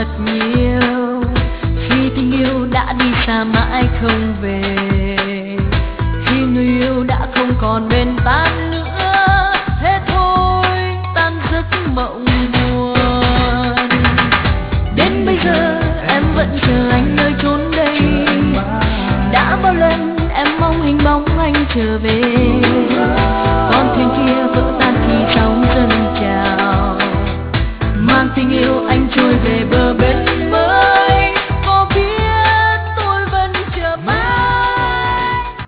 thật nhiều khi tình yêu đã đi xa mãi không về, khi người yêu đã không còn bên ta nữa.